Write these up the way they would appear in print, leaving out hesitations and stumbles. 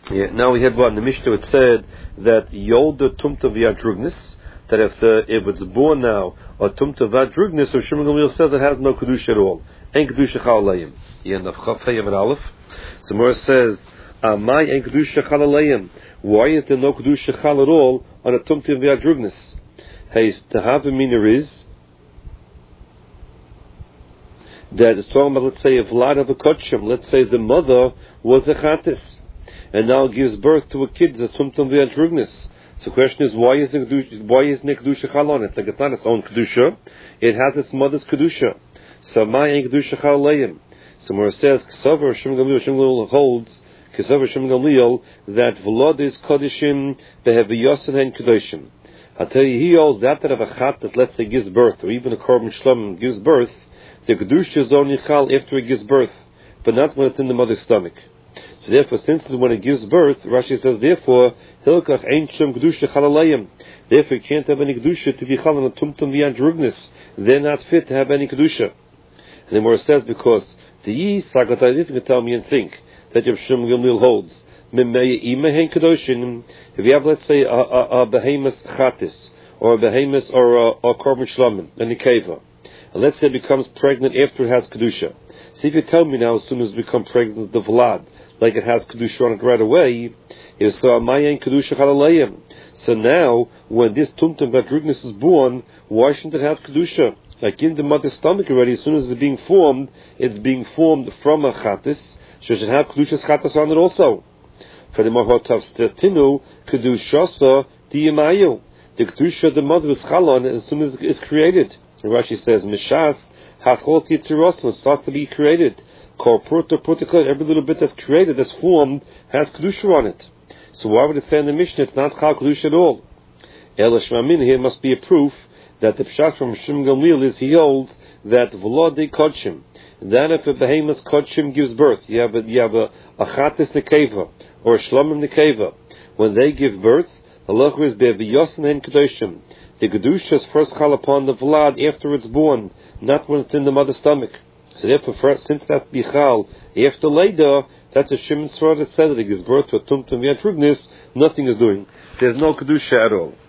Yeah, now we had one in the Mishnah. It said that Yolda Tumta Viadrugnis, that if it's born now a Tumta Viadrugnis, or Shimon Gamliel says it has no Kedusha at all. Ain't Kedusha Chalalayim. Yeah, the Chafayim and Aleph. So Mora says, my ain't Kedusha Chalalayim. Why is there no Kedusha Chal at all on a Tumta Viadrugnis? Hey, to have a meaner is that it's talking about, let's say, a Vlad of a Kotchim. Let's say the mother was a Chatis, and now gives birth to a kid, the Tumtum V'Adrugnis. So the question is, why isn't Kedusha Chal on it? Like it's not its own Kedusha, it has its mother's Kedusha. So my ain't Kedusha Chal Leim. So where it says, K'savar Shimon Gamliel holds, K'savar Shimon Gamliel, that Vlad is Kodishim, Beheviyosin and Kedoshim. I'll tell you, he holds that of a Chatis, let's say, gives birth, or even a Korban Shlom gives birth, the Kedusha is only Chal after it gives birth, but not when it's in the mother's stomach. So therefore, since when it gives birth, Rashi says, therefore, Hilkach Ein Shem Kedusha Chalalayim. Therefore, you can't have any Kedusha to be Chal on a Tumtum V'Adrugnis. They're not fit to have any Kedusha. And then more it says, because the Yi Sagatay, if you can tell me and think, that Rav Shimon Gamliel holds, Memei Imehen Kedoshin, if you have, let's say, a Behemoth Chatis, or a Behemoth, or a Korban Shlamim, and a Keva, and let's say it becomes pregnant after it has Kedusha. See if you tell me now, as soon as it becomes pregnant, the Vlad, like it has Kedusha on it right away, is Mayan Kedusha Chalalayim. So now, when this Tumtum V'Adrugnis is born, why shouldn't it have Kedusha? Like in the mother's stomach already, as soon as it's being formed from a Chatis, so it should have Kedusha's Chatis on it also. For the Mahotav Stetinu, Kedushasa Diyamayu. The Kedusha of the mother is Chalon as soon as it's created. And Rashi says, Mishas Hachol Yitzirosim, it starts to be created. Every little bit that's created, that's formed, has Kedusha on it. So why would it say in the Mishnah it's not Chal Kedusha at all? Ela Shmamin, here must be a proof that the Pshat from Shimon Gamliel is he holds that V'lo Kodshim. Then if a Behemoth Kodshim gives birth, you have a Chatis Nekeva, or a Shlomim Nekeva. When they give birth, the Lachur is Be'viyosin and Kedoshim. The Kedusha is first Chal upon the Vlad after it's born, not when it's in the mother's stomach. So therefore, since that's Bichal, after later, that's a Shimon Srod that said that it gives birth to a Tumtum V'Adrugnis, nothing is doing. There's no Kedusha at all.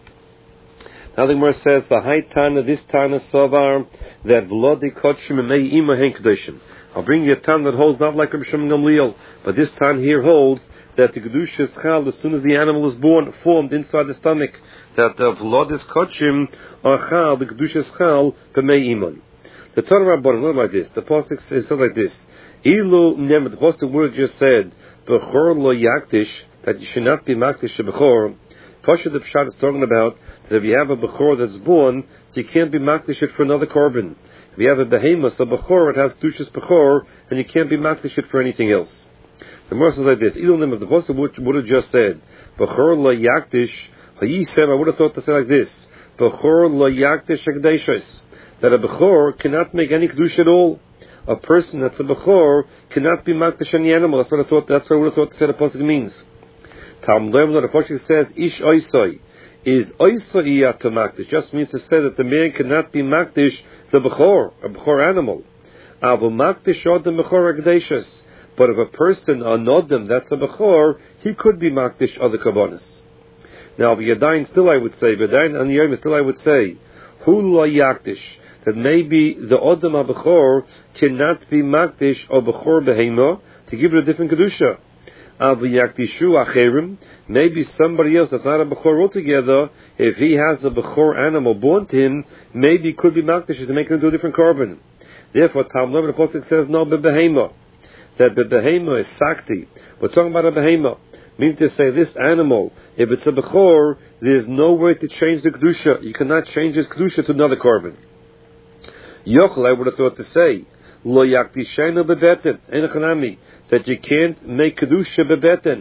Now the Gemara says, V'hai Tana, this Tana Savar, that V'lodi Kodshim and Mei Ima Hen Kedoshim. I'll bring you a Tana that holds not like Rabbi Shimon Gamliel, but this Tana here holds that the Kedusha is Chal as soon as the animal is born, formed inside the stomach, that the V'lodis Kodshim are Chal, the Kedusha is Chal, B'mei Iman. The Torah Rabbanim, look like this. The pasuk says like this: Ilu nemet. The pasuk word just said, "Bechor lo yaktish," that you should not be makdish a bechor. Pasha the Pshat is talking about that if you have a bechor that's born, so you can't be makdish it for another korban. If you have a behemoth, a bechor, it has kedushas bechor, and you can't be makdish it for anything else. The Gemara says like this: Ilu nemet. The pasuk would have just said, "Bechor lo yaktish." He said, I would have thought to say like this: Bechor lo yaktish hekdeshos. That a Bechor cannot make any Kedusha at all. A person that's a Bechor cannot be Makdish any animal. That's what I would have thought to say the Pasuk means. Talmud Leim, the Pasuk says, Ish Oisoi. Is Oisoi to Makdish? Just means to say that the man cannot be Makdish the Bechor, a Bechor animal. Avu Makdish Odem Bechor Agdeshus. But if a person, a Nodem, that's a Bechor, he could be Makdish other Kabbonis. Now, V'yadayin still I would say, V'yadayin and Yom still I would say, Hu lo yakdish, that maybe the Odom HaBechor cannot be Makdish or Bechor Behema to give it a different Kedusha. Avu yakdishu acherim, maybe somebody else that's not a Bechor altogether, if he has a Bechor animal born to him, maybe he could be Makdish to make it into a different korban. Therefore, Talmud the Pasuk says no Behema, that the Behema is Sakti. We're talking about a Behema. Means to say this animal, if it's a Bechor, there's no way to change the Kedusha. You cannot change his Kedusha to another korban. Yochel, I would have thought to say, Lo yaktishena bebeten, enochanami, that you can't make Kedusha bebeten.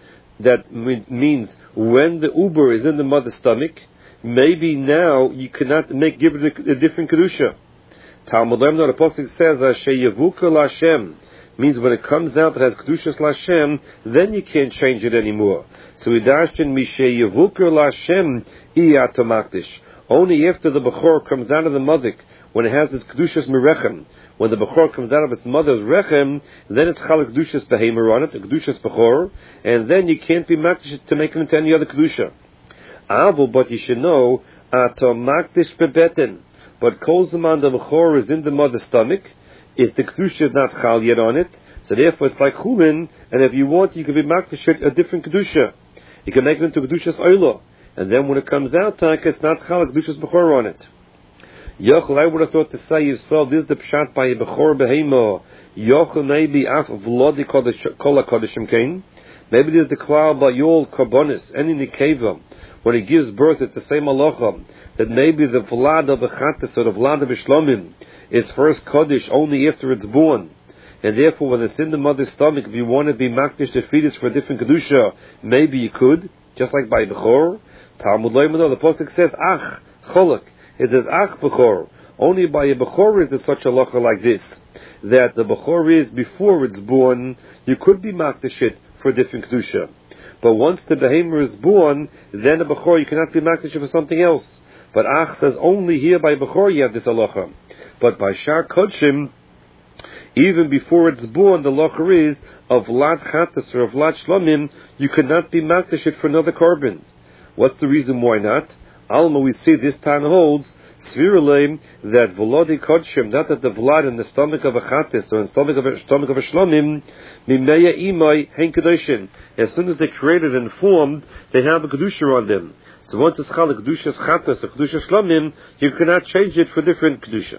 That means when the Uber is in the mother's stomach, maybe now you cannot give it a different Kedusha. Talmud Leim, the Pasuk says, Asher Yevuka Lashem, means when it comes out that has Kedushas Lashem, then you can't change it anymore. So we dashed in Mishe Yevuka Lashem Iyatomakdish. Only after the Bechor comes out of the Mazik, when it has its kedushas merechem. When the bechor comes out of its mother's rechem, then it's chal kedushas behemer on it, a kedushas bechor, and then you can't be makdish to make it into any other kedusha. But you should know, ato makdish bebeten. But kol zaman the bechor is in the mother's stomach, is the kedusha is not chal yet on it, so therefore it's like chulin, and if you want, you can be makdish a different kedusha. You can make it into kedushas oila, and then when it comes out, it's not chal kedushas bechor on it. Yochel, I would have thought to say, you saw this is the pshat by a bechor behema. Yochel maybe af vlodi kol kodeshim kain. Maybe there's the klal by yol karbonis any nikeva. When it gives birth, it's the same halacha that maybe the vlad of the chatas or the vlad of shlomim is first kodesh only after it's born, and therefore when it's in the mother's stomach, if you want to be makdish the fetus for a different kedusha, maybe you could, just like by bechor. Talmud Loimano, the pasuk says ach cholak. It says ach bechor. Only by a bechor is there such a halacha like this, that the bechor is before it's born, you could be makdish it for a different kedusha. But once the behemoth is born, then the bechor you cannot be makdish for something else. But ach says only here by bechor you have this halacha. But by shar kodshim, even before it's born, the halacha is of vlad chatas or of vlad shlomim, you cannot be makdish it for another korban. What's the reason why not? Alma, we see this Tan holds Svirulem that Volodi Kodshim, not that the vlad in the stomach of a chatis or in the stomach of a shlomim, Mimeya Imai Hen Kedushin. As soon as they're created and formed, they have a kedusha on them. So once it's called a kedusha chatis or kedusha shlomim, you cannot change it for different kedusha.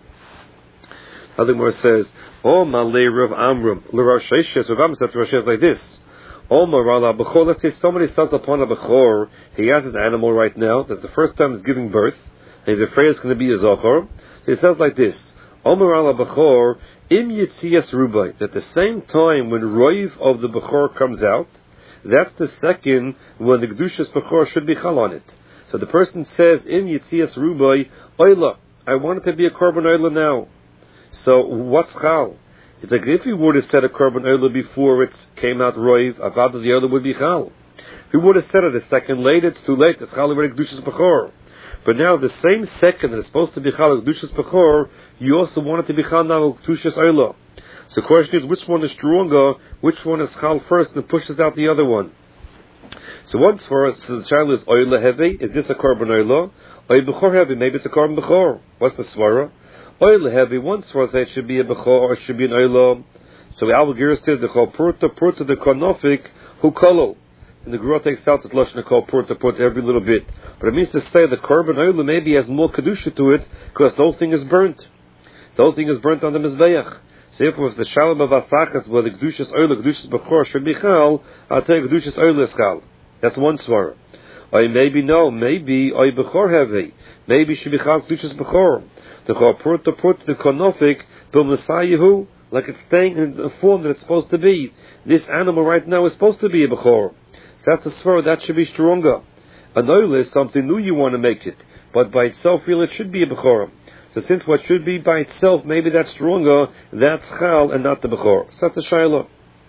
Other more says, "Oh Malay Rav Amram, L'Rosh Hashanah." Rav Amram said to Rosh Hashanah like this. Let's say somebody sells upon a bechor, he has an animal right now, that's the first time he's giving birth, and he's afraid it's going to be a zochor. He says like this, Omer ala bechor, im yitzias rubai, that the same time when roiv of the bechor comes out, that's the second when the kedushas bechor should be chal on it. So the person says, im yitzias rubai, oila, I want it to be a korban oila now. So what's chal? It's like if he would have said a korban oila before it came out roiv, avada the other would be chal. If he would have said it a second later, it's too late. It's chal already kedushas bechor. But now the same second that it's supposed to be chal kedushas bechor, you also want it to be chal now kedushas oila. So the question is, which one is stronger? Which one is chal first and pushes out the other one? So once for us, so the child is oila heavy. Is this a korban oila? Oil bechor heavy? Maybe it's a korban bechor. What's the svara? Oil heavy, once for us it should be a bechor or it should be an oila. So the Al-Gira says the chol purta the konofik hu kolol. And the Gura takes out this lashon called purta every little bit. But it means to say the korban oila maybe has more kedusha to it because the whole thing is burnt. The whole thing is burnt on the mizbeach. So if the shalom of asachas where the kedushas oila, kedushas bechor should be chal, I'll tell you kedushas oila is chal. That's one svara. Or maybe no, maybe oil bechor heavy. Maybe should be chal kedushas bechor. The chol purta the konofik bil Messiahu, like it's staying in the form that it's supposed to be. This animal right now is supposed to be a bechor. So that's a svara that should be stronger. An oil is something new you want to make it, but by itself really it should be a bechor. So since what should be by itself, maybe that's stronger, that's chal and not the bechor. So that's the shayla.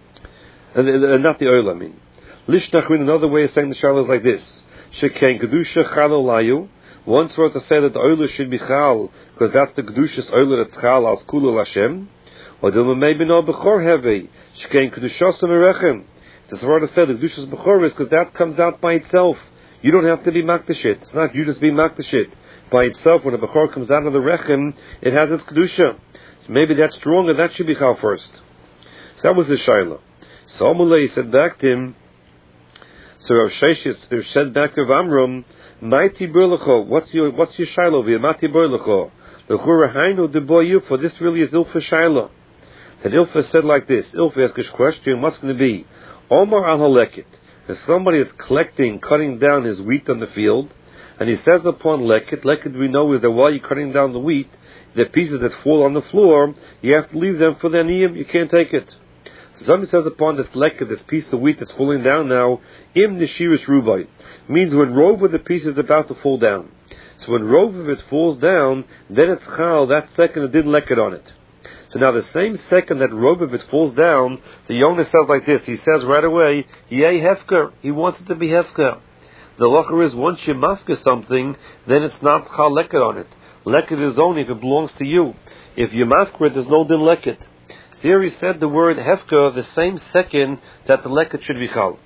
And not the oil, I mean. Lishnachrin, another way of saying the shayla is like this. Shekain kedusha chalolayu. Once we're to say that the oila should be chal, because that's the kedushas oila that's chal al skulu Hashem. Or dilma maybe no bechor heavy. Shekain kedushas merechem. It's a word to say the kedushas bechor is because that comes out by itself. You don't have to be makdashit. It's not you just be makdashit. By itself, when a bechor comes out of the rechem, it has its kedusha. So maybe that's stronger. That should be chal first. So that was the shayla. So Amalei said back to him. So Rav Sheshis said back to Rav Amram, Mighty Burlecho, what's your shayla over here? Mighty Burlecho. The Churahainu de boyu, for this really is Ilfa shayla. And Ilfa said like this. Ilfa asked his question, what's going to be? Omar al halekit. If somebody is cutting down his wheat on the field, and he says upon leket we know is that while you're cutting down the wheat, the pieces that fall on the floor, you have to leave them for the aniyim, you can't take it. So somebody says upon this leket, this piece of wheat that's falling down now, im nishiris rubai, means when rove of the piece is about to fall down. So when rove of it falls down, then it's chal, that second it didn't leket on it. So now the same second that rove of it falls down, the Yonah says like this, he says right away, yeh hefker, he wants it to be hefker. The locher is once you mafka something, then it's not chal leket on it. Leket is only if it belongs to you. If you mafkir, there's no din leket. Here he said the word hefka the same second that the leket should be chal.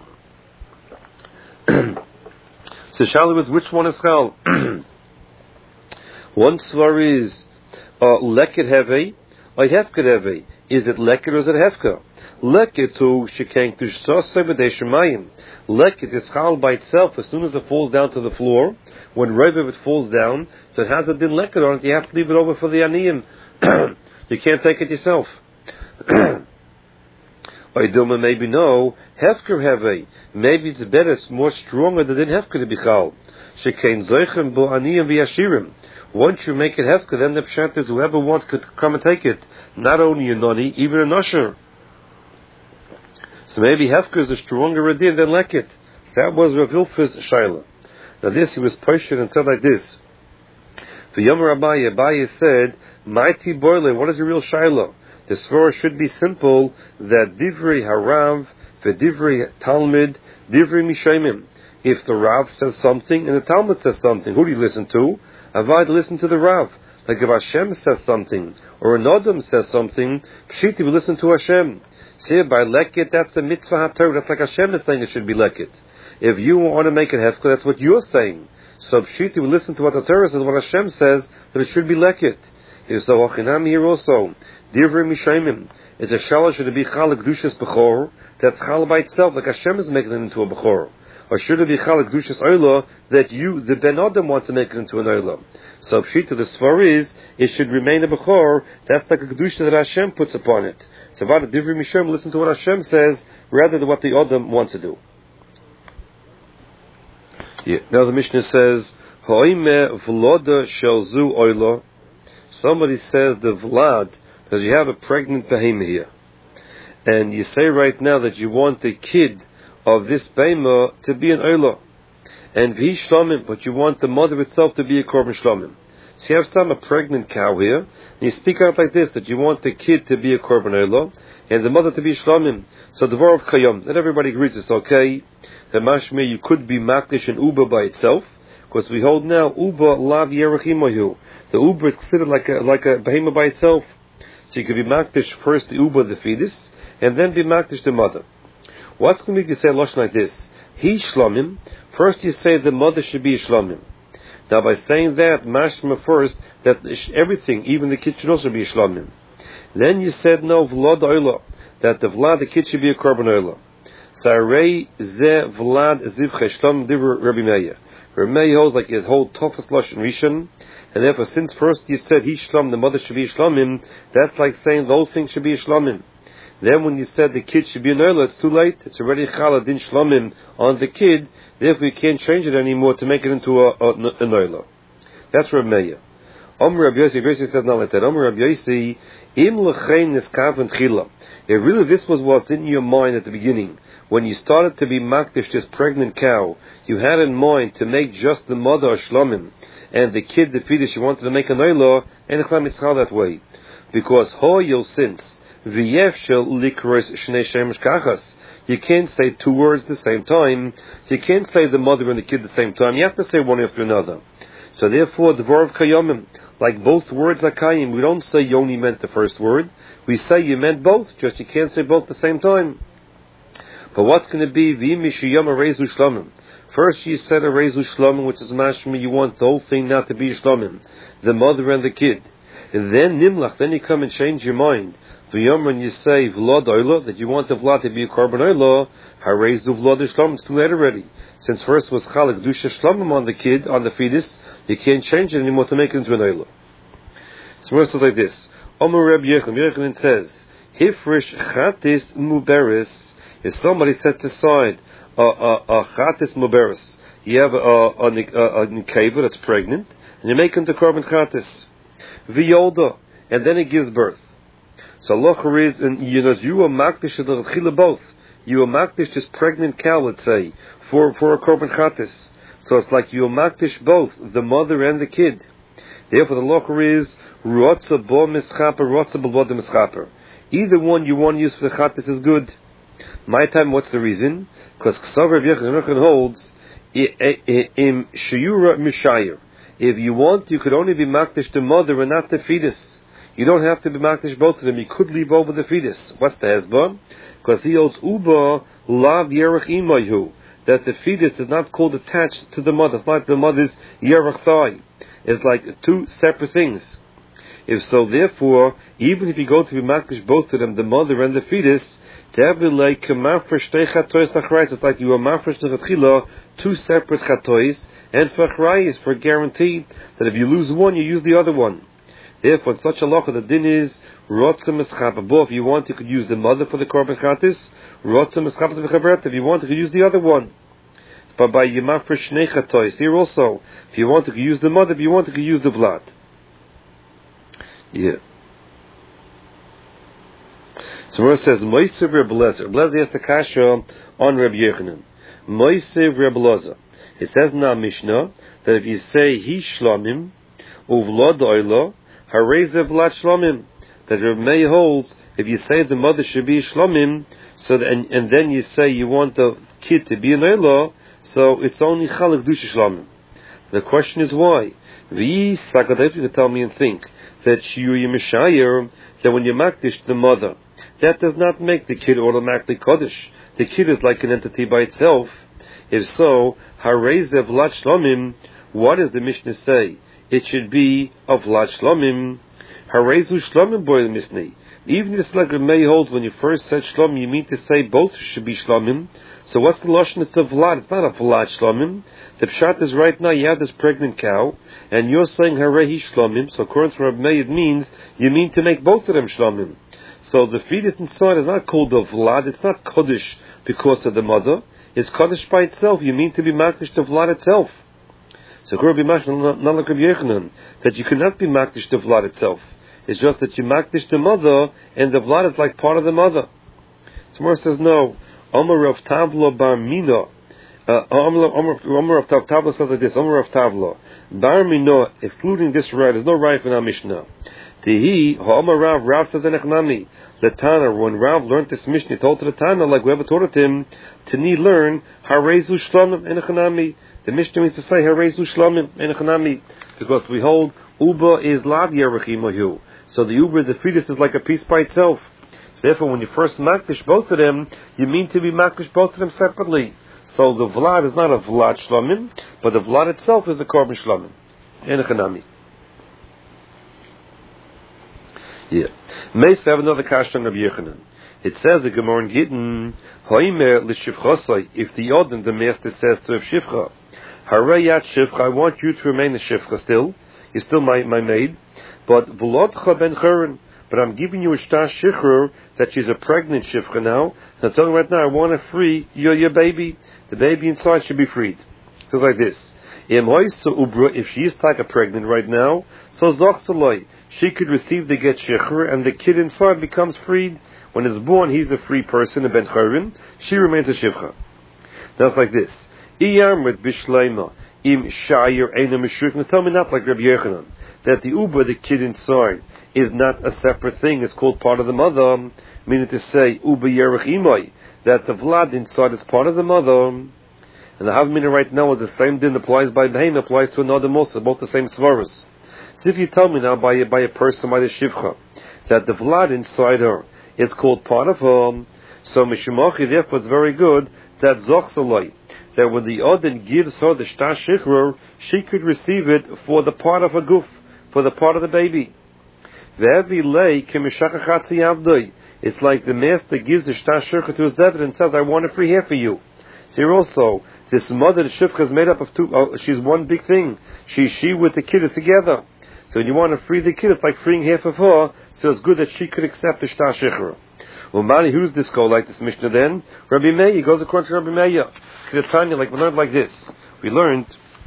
So Shalu is which one is chal? One svar is leket heve, or hefka heve. Is it leket or is it hefka? Leket to shekain to shasay b'dei shemayim. Leket is chal by itself as soon as it falls down to the floor. When right of it falls down, so it has a din leket on it. You have to leave it over for the aniyim. You can't take it yourself. Oidoma maybe no hefker heve. Maybe it's better, it's more stronger than hefker to be chal. Shekain zoichem bo aniyim v'yashirim. Once you make it hefker, then the pshat is whoever wants could come and take it. Not only a noni, even a nosher. So maybe hefker is a stronger adin than leket. That was Rav Hilf's shaila. Now this he was patient and said like this. For Yomer Abaye said, "Mighty boile, what is the real shaila? The svara should be simple that divrei harav, v'divrei talmid, divrei mishayimim. If the Rav says something and the Talmud says something, who do you listen to? Avad listen to the Rav. Like if Hashem says something or an Adam says something, pshiti we listen to Hashem. See, by leket, that's the mitzvah haTorah. That's like Hashem is saying it should be leket. If you want to make it hefker, that's what you're saying. So pshiti we listen to what the Torah says, what Hashem says, that it should be leket. So Hachinam here also, divrei mishayimim. It's a shalosh should be chal kedushas bechor. That's chal by itself, like Hashem is making it into a bechor. Or should it be chal kedushas oila that you, the Ben Adam, wants to make it into an oila? So pshita the svar is it should remain a bechor. That's like a kedusha that Hashem puts upon it. So vada divrei mishayimim, listen to what Hashem says rather than what the Adam wants to do. Yeah. Now the Mishnah says, "Ha'ime v'loda shelzu oila." Somebody says the vlad, because you have a pregnant behemah here, and you say right now that you want the kid of this behemah to be an oila, and v'hi shlomim, but you want the mother itself to be a korban shlomim. So you have some a pregnant cow here, and you speak out like this that you want the kid to be a korban oila and the mother to be shlomim. So the var of kayom, and everybody agrees it's okay. The mashmeh you could be makdish and uba by itself, because we hold now uba lav yerechimayu. The uba is considered like a behemoth by itself. So you could be makdish first the uba, the fetus, and then be makdish the mother. What's going to make you say lashon like this? He shlomim. First you say the mother should be a shlomim. Now by saying that, mashma first, that everything, even the kid should also be a shlomim. Then you said no, vlad oila, that the vlad, the kid should be a korban oila. Sarei ze vlad zivche shlom diver Rabbi Meir. Rabbi Meir holds like his whole toughest lashon rishon, and therefore since first you said he shlom, the mother should be a shlomim, that's like saying those things should be a shlomim. Then when you said the kid should be an oila, it's too late. It's already chala din shlomim on the kid. Therefore you can't change it anymore to make it into an oila. That's Rabbi Meir. Omer Rabbi Yossi, Rabbi Yossi says not like that. Omer Rabbi Yossi, im lechein niskaven chila. If really this was what's in your mind at the beginning, when you started to be makdish this pregnant cow, you had in mind to make just the mother a shlomim, and the kid, the fetus, you wanted to make an oila, and it's not that way. Because ho you'll since, v'yef shel likros shnei shemesh kachas. You can't say two words at the same time. You can't say the mother and the kid at the same time. You have to say one after another. So therefore, the var of kayomim, like both words are kayim, we don't say you only meant the first word. We say you meant both, just you can't say both at the same time. But what's going to be v'imishiyam reizu shlomim? First you said a reizu shlomim, which is mashma, you want the whole thing not to be shlomim, the mother and the kid. And then nimlach, then you come and change your mind. V'yom, when you say vlad oila, that you want the vlad to be a korban oila, hareizu vlad shlomim, it's too late already. Since first was chalak dusha shlomim on the kid, on the fetus, you can't change it anymore to make it into an oila. So verse is like this. Omer Reb Yochanan says, Hifrish chatis muberis. If somebody sets aside a chatis muberis, you have a nikeva that's pregnant, and you make him the korban chatis, v'yolda, and then he gives birth. So locher is, and you are makdish the both. You are makdish this pregnant cow, let's say, for a korban chatis. So it's like you are makdish both the mother and the kid. Therefore, the locher is rotza bo mischaper, rotza bo mischaper. Either one you want to use for the chatis is good. My time, what's the reason? Because Ksav Reb Yochanan holds im shiyura mishayir. If you want, you could only be makdish the mother and not the fetus. You don't have to be makdish both of them. You could leave over the fetus. What's the hezbollah? Because he holds uba lav yerach imayhu, that the fetus is not called attached to the mother. It's not the mother's yerach thigh. It's like two separate things. If so, therefore, even if you go to be makdish both of them, the mother and the fetus, it's like you are mafresh nechatchila, two separate chatois, and for achrayis, for guarantee that if you lose one, you use the other one. Therefore, in such a lacha, the din is rotzim eschapabo. If you want, you could use the mother for the korban chatis. Rotzim eschapabo v'chavret. If you want, you could use the other one. But by yemafresh shnei chatois, here also, if you want, you could use the mother. If you want, you could use the vlad. Yeah. So where it says Moisev Reb Lezer. Reb Lezer has the kasha on Reb Yechanan. Moisev Reb Lezer. It says in our Mishnah that if you say he shlomim uvlod oilo harezev lat shlomim, that Reb Meir holds if you say the mother should be shlomim, so that, and then you say you want the kid to be an oilo, so it's only chalak dusha shlomim. The question is why? Vi sakadef, you can tell me and think that you mishayer that when you makdish the mother, that does not make the kid automatically Kodesh. The kid is like an entity by itself. If so, Harezev Lat Shlomim, what does the Mishnah say? It should be of Lat Shlomim. Harezu Shlomim boy the Mishnah. Even if it's like Reb Meir holds, when you first said Shlomim, you mean to say both should be Shlomim. So what's the Lashon? It's a Vlad. It's not a Vlad Shlomim. The Pshat is right now, you have this pregnant cow, and you're saying Harehi Shlomim. So according to Reb Meir, it means you mean to make both of them Shlomim. So the fetus inside is not called a vlad, it's not Kodesh because of the mother, it's Kodesh by itself. You mean to be makdish the vlad itself. So it could be not like Rabbi Yechanan, that you cannot be makdish the vlad itself. It's just that you makdish the mother, and the vlad is like part of the mother. So Mor says no. Omer of Tavla bar Mina. Omer of Tavla says like this. Omer of Tavla bar Mina, excluding this right, there's no right in our Mishnah. Tehi ha'omer Rav says in Echnami. The Tana, when Rav learned this Mishnah, he told to the Tana, like whoever taught it to him, Tani learn Harezu Shlomim in Echnami. The Mishnah means to say Harezu Shlomim in Echnami, because we hold Uba is Lav Yerechimahu. So the Uba, the fetus, is like a piece by itself. So therefore, when you first makdish both of them, you mean to be makdish both of them separately. So the Vlad is not a Vlad Shlomim, but the Vlad itself is a Korban Shlomim in Echnami. Yeah. Meis have another kashan of Yechanan. It says the Gemara in Gittin, Hoimer l'shivchosai, if the Odin, the master says to Shivcha, Harayat Shivcha, I want you to remain a Shivcha still, you're still my maid, but V'lodcha ben Churin, but I'm giving you a shtar Shichrur, that she's a pregnant Shivcha now, and I'm telling you right now, I want to free your baby, the baby inside should be freed. So it's like this, if she is like a pregnant right now, so Zochsaloi, she could receive the get shechur, and the kid inside becomes freed. When it's born, he's a free person, a ben charin. She remains a shivcha. That's like this. Iyamrit bishleima im shayir eina mishuk. Tell me not like Rabbi Yechanan that the uba, the kid inside, is not a separate thing. It's called part of the mother. Meaning to say uba yerech imay, that the vlad inside is part of the mother. And the havmina right now is the same din applies by behem, applies to another mosa, both the same svaras. So if you tell me now by a person, by the shivcha, that the vlad inside her is called part of her, so mishimachi, therefore it's very good that zochsaloi, that when the odin gives her the shtar shichrur, she could receive it for the part of her goof, for the part of the baby. It's like the master gives the shtar shichrur to his zeved and says, I want a free hair for you. So here also, this mother, the shivcha, is made up of two, she's one big thing. She with the kid is together. So when you want to free the kid, it's like freeing half of her, so it's good that she could accept the shtar shechra. Well, Mani, who's this go like this Mishnah then? Rabbi Meir, goes according to Rabbi Meir. Tanya, like we learned like this. We learned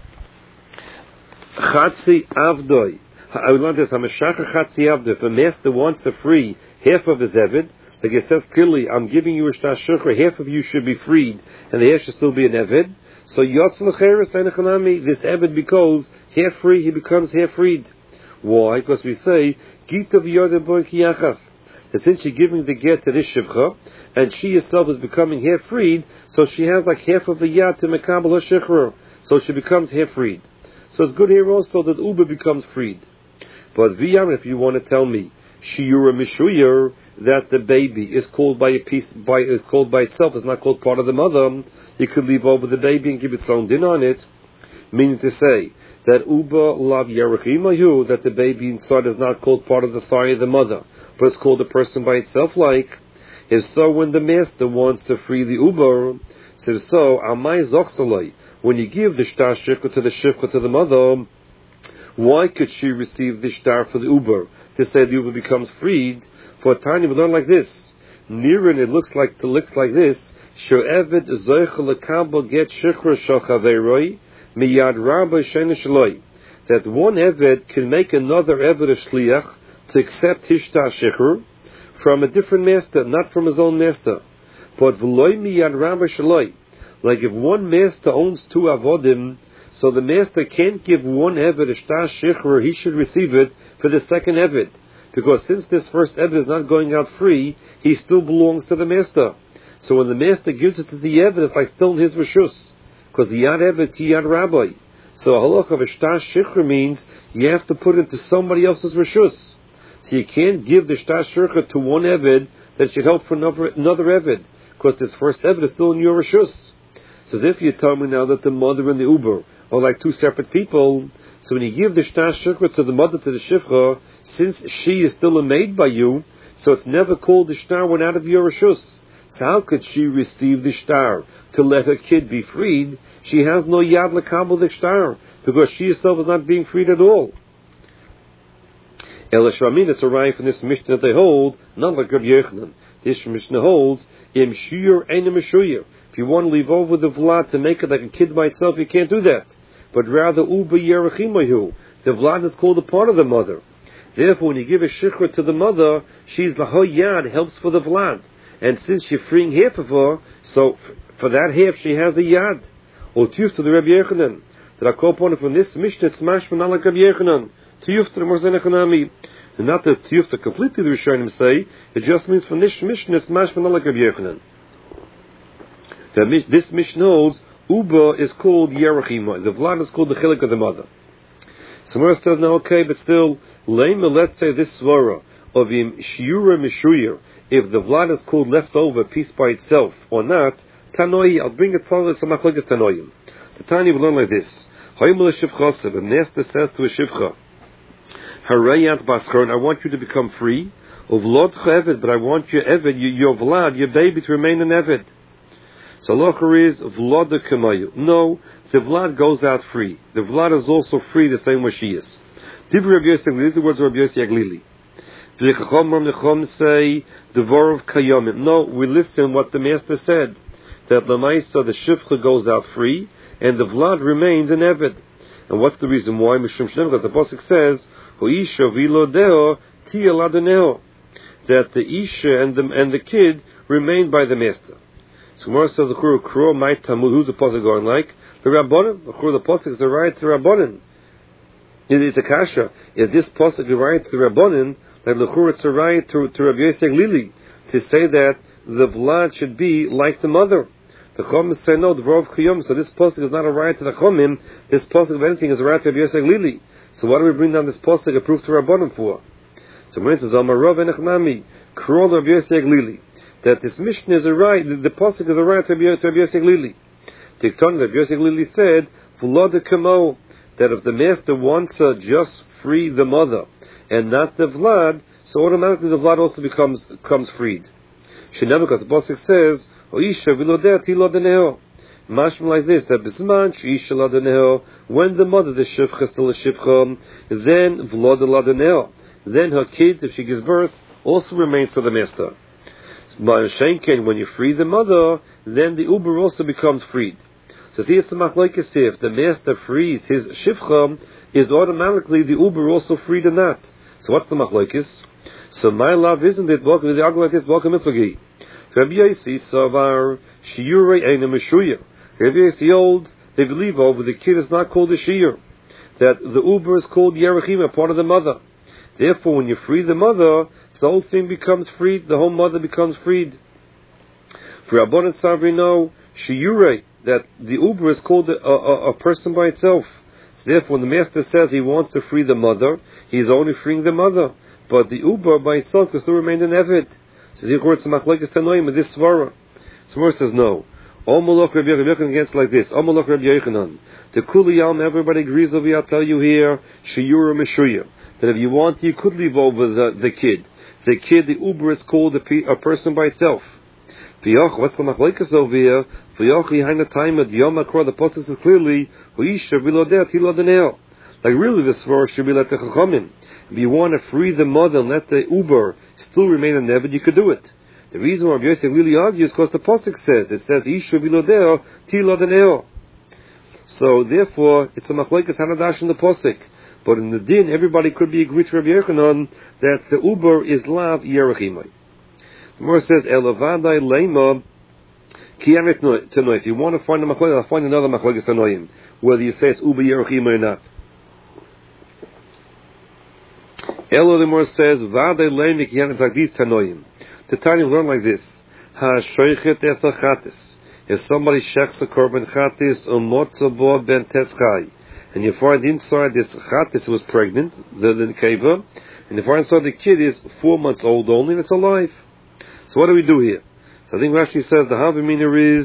Chatzi Avdoi. I learned this, Hamashaka Chatzi Avdoi. If a master wants to free half of his Evid, like it says clearly, I'm giving you a shtar shechra, half of you should be freed, and the half should still be an Evid. So Yotz L'cheres Einachanami, this Evid becomes half free, he becomes half freed. Why? Because we say, Gita v'yodem boy kiyachas. That since she's giving the get to this shivcha, and she herself is becoming half freed, so she has like half of the yad to mekabel her shichrur. So she becomes half freed. So it's good here also that uber becomes freed. But v'yam, if you want to tell me shiura mishuyar, that the baby is called by is called by itself, is not called part of the mother, you could leave over the baby and give its own din on it, meaning to say that uba lav yerechimahu, that the baby inside is not called part of the thigh of the mother, but it's called a person by itself. Like, if so, when the master wants to free the uber, so amai zochsaloi, when you give the shtar shikha to the mother, why could she receive the shtar for the uber to say the uber becomes freed? For Tanya, we learn like this. Nirin, it looks like this. She'eved zoich lekabel get shikra shochaveroi miyad rabba shena shaloi. That one eved can make another eved a shliach to accept his shtar shikra from a different master, not from his own master. But v'loi miyad rabba shaloi. Like if one master owns two avodim, so the master can't give one eved a shtar shikra, he should receive it for the second eved. Because since this first eved is not going out free, he still belongs to the master. So when the master gives it to the eved, it's like still in his reshus. Because the yad eved ki yad rabbi. So a halach of a shtar shikra means you have to put it into somebody else's reshus. So you can't give the shtar shikra to one eved that should help for another eved. Because this first eved is still in your reshus. So as if you tell me now that the mother and the uber are like two separate people, so when you give the shtar shikra to the mother, to the shifcha, since she is still a maid by you, so it's never called the shtar went out of your reshus. So how could she receive the shtar to let her kid be freed? She has no yad lekabel the shtar, because she herself is not being freed at all. Ela shramin, it's a right from this Mishnah that they hold, not like Rabbi Yochanan. This Mishnah holds, im shuyur einem shuyur. If you want to leave over the vlad to make it like a kid by itself, you can't do that. But rather, uba yerechimahu. The vlad is called a part of the mother. Therefore, when you give a shikra to the mother, she's lahoyad, helps for the vlad. And since you're freeing half of her, so for that half she has a yad. Or tiyuf to the Rabbi Yochanan. That I call upon it from this Mishnah, it's mashman not like Rabbi Yochanan. Tiyuf to the Morzei Nechanami. And not that tiyuf to completely the Rishonim say, it just means from this Mishnah, it's mashman not like Rabbi Yochanan. This Mishnah holds, uba is called yerechima. The vlad is called the chilik of the mother. Somewhere says, now okay, but still, let's say this svara of im shiura mishuyir, if the vlad is called leftover, piece by itself, or not, tanoi, I'll bring it forward, some machlokes tanoim. The Tanya will learn like this. Hayimul shivchasev, a master says to a shivcha, harayat baschon, I want you to become free, of lodcha eved, but I want your eved, your vlad, your baby to remain an eved. So halacha is vlada kamayu. No, the vlad goes out free. The vlad is also free the same way she is. These are the words of Rabbi Yossi Aglili. The Chacham say devorav kayomim. No, we listen what the master said, that l'maisa the shivcha goes out free and the vlad remains an eved. And what's the reason why? Mishum shneim, because the pasuk says hoisha v'ilodeo tia ladaneo, that the isha and the kid remain by the master. So Gemara says the Kuro might Talmud. Who's the pasuk going like? The Rabbanan. The pasuk is a right to Rabbanan. It's a kasha. Is this pasuk a right to the Rabbanan? That the it's a right to Rabbi Yossi Aglili to say that the vlad should be like the mother. The Chomim say no, the Vorov Chiyom. So this pasuk is not a right to the Chomim. This pasuk of anything is a right to Rabbi Yossi Aglili. So why do we bring down this pasuk a proof to Rabbanan for? So when it says Amar Rav Enechnami, Kuro Rabbi Yossi Aglili, that this Mishnah is a right, the pasuk is a right to Rabbi Yossi Aglili. Tikton, Rabbi Yossi Aglili said, V'lada kamo, that if the master wants to just free the mother and not the vlad, so automatically the vlad also becomes freed. Shenam, because the pasuk says, Oisha v'lodeh ti lodaneo. Mashma like this, that bisman sheisha lodaneo, when the mother, the shivcha, is still a shivcha, then v'loda lodaneo. Then her kid, if she gives birth, also remains for the master. When you free the mother, then the uber also becomes freed. So see, it's the machlokes here. If the master frees his shivcha, is automatically the uber also freed or not? So what's the machlokes? So my love, isn't it? Welcome to the argument like this. Welcome mitzvah. Rabbi Yossi savar shiurei eina meshuyah. Rabbi Yossi holds they believe over the kid is not called a shiur, that the uber is called yerechim, part of the mother. Therefore, when you free the mother, the whole thing becomes freed, the whole mother becomes freed. For Rabbanan Savri, no, shiurei, that the uber is called a person by itself. Therefore, when the master says he wants to free the mother, he's only freeing the mother. But the uber by itself can still remain an eved. So he records some machlokes tanoim in this svara. So Gemara says no. Omolach Rabbi Yochanan against like this. Omolach Rabbi Yochanan. The kuli yalm, everybody agrees over. I'll tell you here, sheyura meshuya, that if you want, you could leave over the kid. The kid, the uber is called a person by itself. V'yoch, what's the machlokes over here? V'yoch yihaina time at yom akra. The process is clearly huisha v'lodeh tilodeneo. Like really, this svara should be like the chachamim. If you want to free the mother and let the uber still remain a neved, you could do it. The reason why Rabbi Yosef really argues is because the pasuk says Isha v'lodeo tilodeneo. So therefore, it's a machlokes hanadash in the pasuk. But in the din, everybody could be agreed to Rabbi Yochanan that the uber is lav yerachimai. The Gemara says elavadai leima kiyamet tanoi. If you want to find a machlokes, I'll find another machlokes tanoim, whether you say it's uber yerachimai or not. Elo the Gemara says vadai leima kiyamet like these tanoim. The Tanya learn like this: Ha-shoichet es ha-chatis. If somebody shechs a korban chatis umotzo ben teschai, and you find inside this chatis was pregnant, the keva, and you find inside the kid is 4 months old only, and it's alive. So what do we do here? So I think Rashi says the havamina is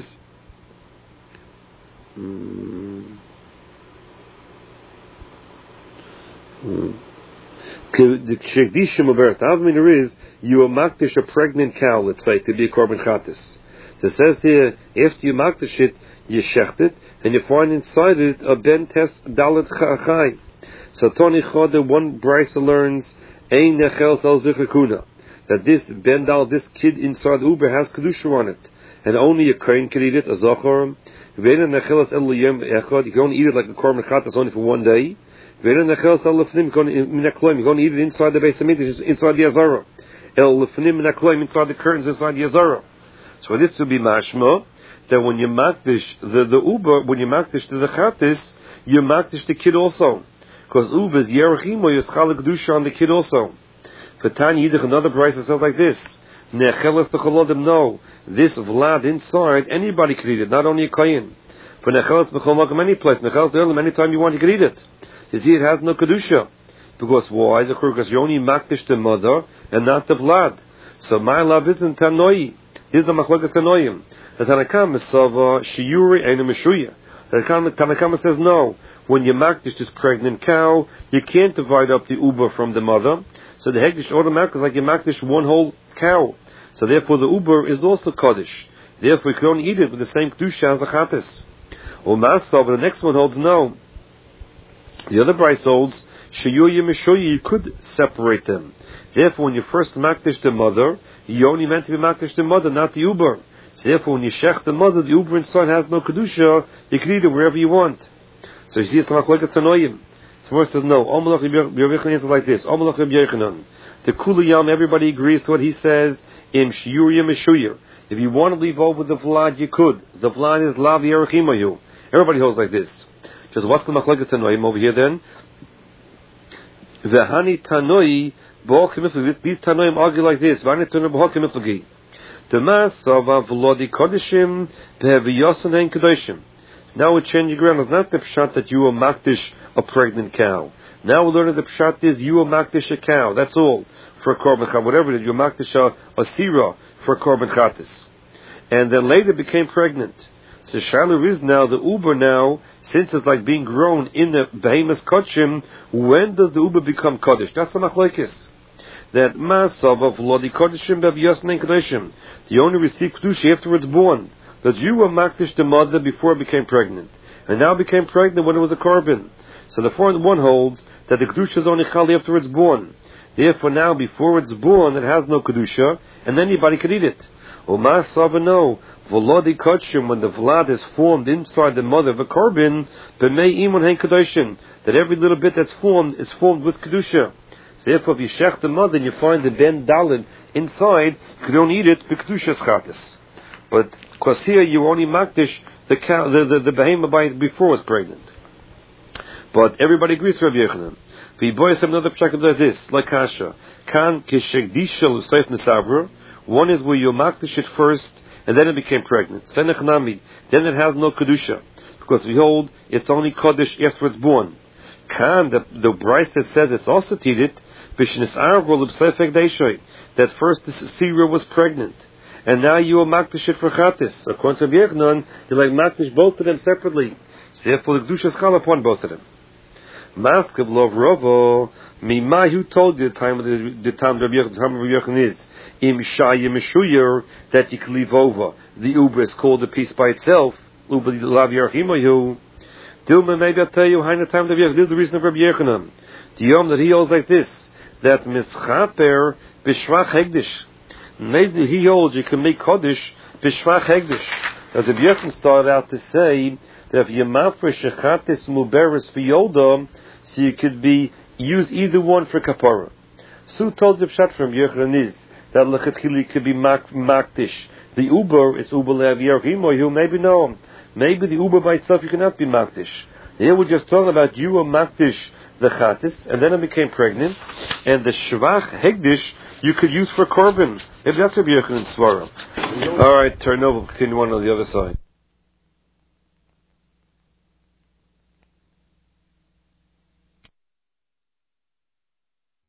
the shegdishim aberes. The havamina is you are makdish a pregnant cow, let's say, to be a korban chatis. So it says here, after you makdish it, you shecht it, and you find inside it a ben tes dalet chai. So Tony Choder, one brisa learns, ein nechel sal zichakuna, that this ben dal, this kid inside the uber has kedusha on it, and only a kohen can eat it, a zacharim. Ve'en nechelas el yom echad, you can only eat it like a korban chatas only for 1 day. Ve'en nechelas el lefnim, you can only eat it inside the Beis Hamikdash, inside the Azara. El lefnim minakloim, inside the curtains, inside the Azara. So this would be mashma, that when you makdish the uber, when you makdish to the chatis, you makdish the kid also. Because uber is yerachimo, yischal kedusha on the kid also. For Tanya Yidich, another price says like this: Nechelas b'cholodim. No, this vlad inside anybody can eat it, not only a kohen. For nechelas b'cholodim, any place, nechelas earlim, anytime you want you can eat it. You see, it has no kedusha. Because why? Because you only makdish the mother and not the vlad. So my love isn't tanoi. Here's the machlokes tanoim. The Tanakam is sava shiuri and a meshuya. The Tanakam says no. When you makdish this pregnant cow, you can't divide up the uber from the mother. So the hektish automatically is like you makdish one whole cow. So therefore the uber is also kaddish. Therefore you can only eat it with the same kedusha as the chatis. Or Masav, the next one holds no. The other price holds shiyuya meshuya. You could separate them. Therefore, when you first makdish the mother, you only meant to be makdish the mother, not the uber. So therefore, when you shech the mother, the uber inside has no kedusha. You can eat it wherever you want. So you see, it's not like a tanoim. So verse says no. Omalach Rabbi Yochanan answers like this: Omalach Rabbi Yochanan. The kuliyam, everybody agrees to what he says. Im shiuria meshuya. If you want to leave over the vlad, you could. The vlad is lav yerechimayu. Everybody holds like this. Just what's the machlokes tanoim over here then? V'hani tanoi. These Tanoim argue like this. Now we're changing ground. It's not the pshat that you are makdish a pregnant cow. Now we're learning the pshat is you are makdish a cow. That's all for a korban chatas. Whatever it is, you're makdish a sira for a korban chatas. And then later became pregnant. So Shiloh is now the uber now. Since it's like being grown in the behemoth kodshim, when does the uber become kaddish? That's the machlokes. That masav of lodi kodshim bev yosnein kodshim. You only receive kedusha after it's born. That you were makdish the mother before it became pregnant, and now became pregnant when it was a korban. So the fourth one holds that the kedusha is only chali after it's born. Therefore, now before it's born, it has no kedusha, and anybody can eat it. Or masav no. Volodi kodshim, when the vlad is formed inside the mother of a korban, b'mei imun hein kedoshim, that every little bit that's formed is formed with kedusha. Therefore, if you shech the mother and you find the ben dalin inside, you don't eat it b'kedusha's chatas. But because here you only makdish the cow, the behemoth by before it was pregnant. But everybody agrees with Rabbi Yochanan. The boys have another pshat like this, like kasha. Kan kishegdisha l'seif nesavra. One is where you makdish it first, and then it became pregnant. Senech nami. Then it has no kedusha, because behold, it's only kaddish after it's born. Kan, the Bryce that says it's also tidit, that first the Sira was pregnant, and now you are makdish it for chatis. According to Rabbi Yochanan, you like makdish both of them separately. So therefore, the kedusha chal upon both of them. Maskav lov rovo mimai, who told you the time of the time of Rabbi Yochanan is im shaya meshuyer, that you can leave over. The uber is called a piece by itself. Uber lav yarchimayu. Dilma, maybe I'll tell you how the time of Rabbi Yochanan. This is the reason of Rabbi Yochanan. The yom that he holds like this, that mischaper b'shvach hegdish. Maybe he holds you can make kodesh b'shvach hegdish. As Rabbi Yochanan started out to say that if you mafresh shechatis muberes v'yolda, so you could use either one for kapara. So told the pshat from Yochanan is that lechatchili could be makdish. The uber is uber lev yerchimo. Maybe no. Maybe the uber by itself you cannot be makdish. Here we're just talking about you were makdish the chatis, and then it became pregnant, and the shvach hegdish you could use for korban. Maybe that's Rabbi Yochanan's svara. All right, turn over. Continue on the other side.